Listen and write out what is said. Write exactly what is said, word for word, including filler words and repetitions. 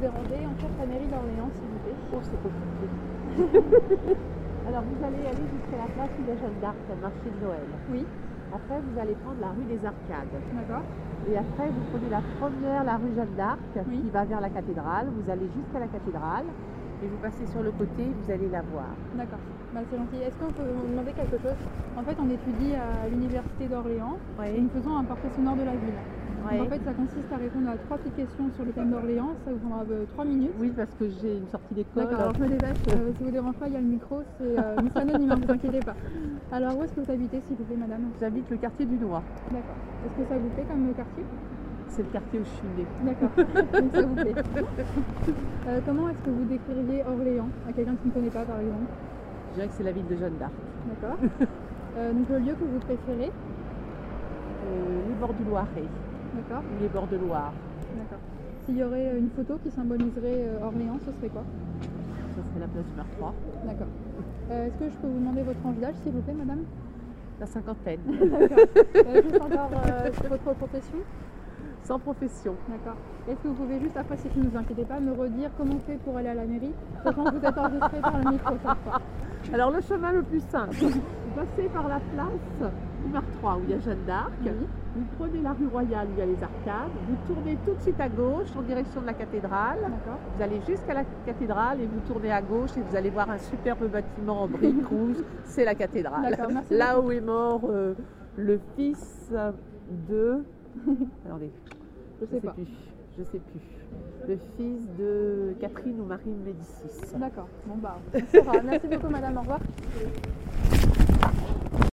déranger, on cherche la mairie d'Orléans, s'il vous plaît. Oh, c'est compliqué. Alors, vous allez aller jusqu'à la place où il y a Jeanne d'Arc, le marché de Noël. Oui, Après, vous allez prendre la rue des Arcades. d'accord. Et après, vous prenez la première, la rue Jeanne d'Arc, Oui. qui va vers la cathédrale. Vous allez jusqu'à la cathédrale et vous passez sur le côté, vous allez la voir. D'accord, bah, c'est gentil. Est-ce qu'on peut vous demander quelque chose? En fait, on étudie à l'université d'Orléans et nous faisons un portrait sonore de la ville. Ouais. Donc, en fait, ça consiste à répondre à trois petites questions sur le thème d'Orléans. Ça vous prendra euh, trois minutes. Oui, parce que j'ai une sortie d'école. D'accord, alors je me dépêche. Euh, si vous dérange pas, il y a le micro. C'est euh, Miss Anonyme, ne vous inquiétez pas. Alors, où est-ce que vous habitez, s'il vous plaît, madame? J'habite le quartier du Noir. D'accord. Est-ce que ça vous plaît comme quartier? C'est le quartier où je suis née. D'accord, donc ça vous plaît. Euh, comment est-ce que vous décririez Orléans à quelqu'un qui ne connaît pas, par exemple? Je dirais que c'est la ville de Jeanne d'Arc. D'accord. Euh, donc le lieu que vous préférez? Euh, les bords du Loiret, D'accord. ou les bords de Loire. D'accord. S'il y aurait une photo qui symboliserait euh, Orléans, ce serait quoi? Ça serait la place du Meurtre. D'accord. Euh, est-ce que je peux vous demander votre tranche d'âge, s'il vous plaît, madame? La cinquantaine. D'accord. Euh, juste encore euh, votre profession? Sans profession. D'accord. Est-ce que vous pouvez juste, après, si vous ne vous inquiétez pas, me redire comment on fait pour aller à la mairie, sachant que vous êtes enregistré par le micro cette fois? Alors le chemin le plus simple, vous passez par la place du Meurtre où il y a Jeanne d'Arc, Oui. vous prenez la rue Royale où il y a les arcades, vous tournez tout de suite à gauche en direction de la cathédrale, D'accord. vous allez jusqu'à la cathédrale et vous tournez à gauche et vous allez voir un superbe bâtiment en briques rouges, c'est la cathédrale. D'accord, merci Là beaucoup. où est mort euh, le fils de... Attendez, Je sais sais pas. plus. Je sais plus. Le fils de Catherine ou Marie de Médicis. D'accord. Bon bah, on saura. Merci beaucoup, madame. Au revoir.